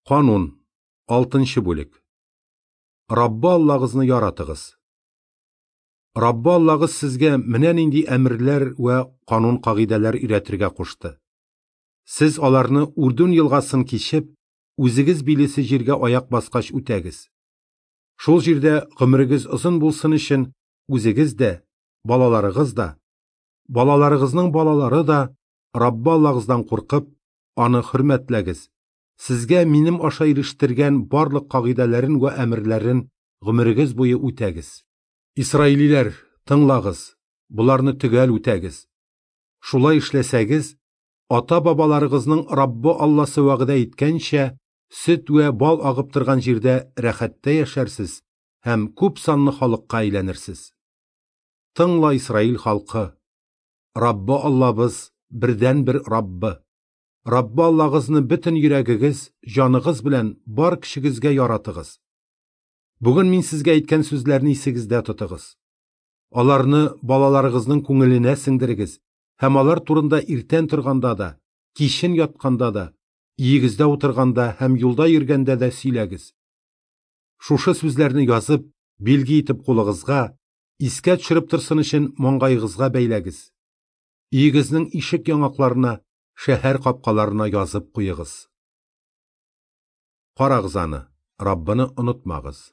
Канун. 6 бүлек. Раббы Аллагызны яратыгыз. Раббы Аллагыз сезгә менә нинди әмерләр вә канун кагыйдәләр өйрәтергә кушты. Сез аларны Урдун елгасын кичеп, үзегез билесе җиргә аяк баскач үтәгез. Шул җирдә гомерегез озын булсын өчен, үзегез дә, балаларыгыз да, балаларыгызның балалары да Раббы Аллагыздан куркып, аны хөрмәтләгез. Сезгә минем аша ирештергән барлык кагыйдәләрен вә әмерләрен гомерегез буе үтәгез. Исраилиләр, тыңлагыз, буларны төгәл үтәгез. Шулай эшләсәгез, ата-бабаларыгызның Раббы Алласы вәгъдә иткәнчә, сөт вә бал агып торган җирдә рәхәттә яшәрсез һәм күп санлы халыкка әйләнерсез. Тыңла, Исраил халкы, Раббы Аллабыз бердән-бер Раббы. Раббы Аллагызны бөтен йөрәгегез, җаныгыз белән бар кешегезгә яратыгыз. Бүген мин сезгә әйткән сүзләрне исегездә тотыгыз. Аларны балаларыгызның күңеленә сеңдерегез һәм алар турында иртән торганда да, кичен ятканда да, иегездә утырганда һәм юлда йөргәндә дә сөйләгез. Шушы сүзләрне язып, билге итеп кулыгызга, искә төшереп торсын өчен маңгаегызга бәйләгез. Иегезнең ишек яңакларына, шәһәр капкаларына язып куегыз. Карагыз аны, Раббыны онытмагыз.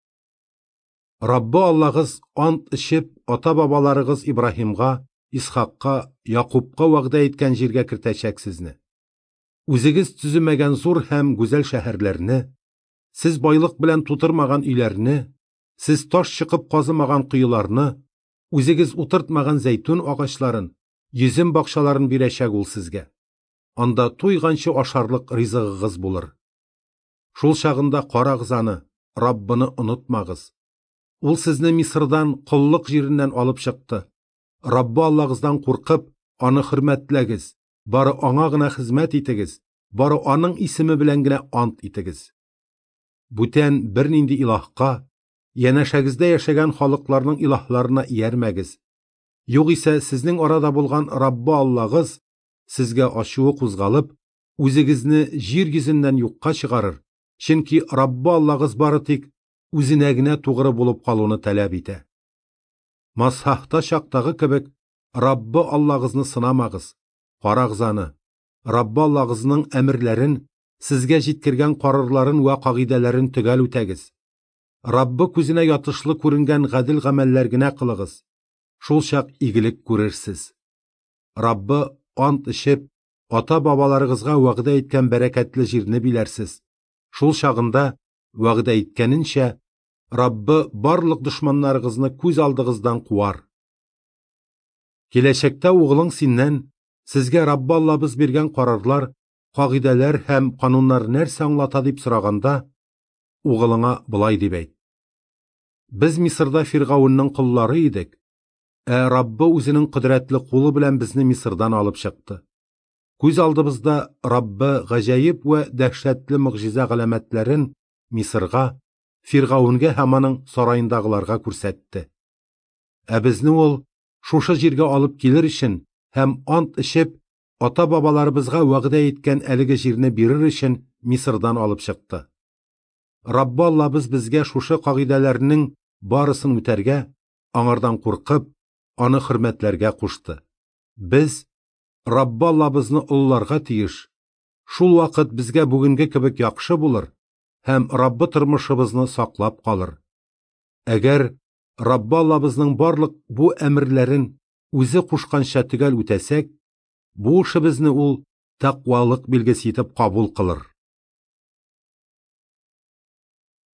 Раббы Аллагыз ант ишеп, ата-бабаларыгыз Ибраһимга, Исхакка, Якубка вәгъдә иткән җиргә кертәчәк сезне. Үзегез төземәгән зур һәм гүзәл шәһәрләрне, сез байлык белән тутырмаган өйләрне, сез таш чыгып казымаган кыюларны, үзегез утыртмаган зәйтүн агачларын, йөзем бакчаларын бирәчәк ул сезгә. Анда туйганчы ашарлык ризыгыгыз булыр. Шул чагында карагыз аны, Раббыны онытмагыз. Ул сезне Мисырдан, куллык җиреннән алып чыкты. Раббы Аллагыздан куркып, аны хөрмәтләгез. Бары аңа гына хезмәт итегез. Бары аның исеме белән генә ант итегез. Бүтән бернинди илаһка, янәшәгездә яшәгән халыкларның илаһларына иярмәгез. Югыйсә сезнең арада булган Раббы Аллагыз сезгә ачуы кузгалып, үзегезне җир йөзеннән юкка чыгарыр. Чөнки Раббы Аллагыз бары тик үзенә генә тугры булып калуны таләп итә. Масхахта чактагы кебек, Раббы Аллагызны сынамагыз. Карагыз аны, Раббы Аллагызның әмерләрен, сезгә җиткергән карарларын вә кагыйдәләрен төгәл үтәгез. Раббы күзенә ятышлы күренгән гадел гамәлләр генә кылыгыз. Шул чак игелек күрерсез. Раббы ант ишеп, ата-бабаларыгызга вәгъдә иткән бәрәкәтле җирне биләрсез. Шул чагында вәгъдә иткәненчә, Раббы барлык дошманнарыгызны күз алдыгыздан куар. Киләчәктә угылың синнән, сезгә Раббы Аллабыз биргән карарлар, кагыйдәләр һәм кануннар нәрсә аңлата дип сораганда, угылыңа болай дип әйт: Без Мисырда Фиргавынның куллары идек, Раббы үзенең кодрәтле кулы белән безне Мисырдан алып чыкты. Күз алдыбызда Раббы гаҗәеп вә дәһшәтле мөгъҗиза галәмәтләрен Мисырга, Фиргавынгә һәм аның сараендагыларга күрсәтте. Безне ул шушы җиргә алып килер өчен һәм ант ишеп, ата-бабаларыбызга вәгъдә иткән әлеге җирне бирер өчен Мисырдан алып чыкты. Раббы Аллабыз безгә шушы кагыйдәләрнең барысын үтәргә, аңардан куркып, аны хөрмәтләргә кушты. Без Раббы Аллабызны олыларга тиеш. Шул вакыт безгә бүгенге кебек яхшы булыр һәм Раббы тормышыбызны саклап калыр. Әгәр Раббы Аллабызның барлык бу әмерләрен үзе кушканча төгәл үтәсәк, бу эшебезне ул тәкъвалык билгесе итеп кабул кылыр.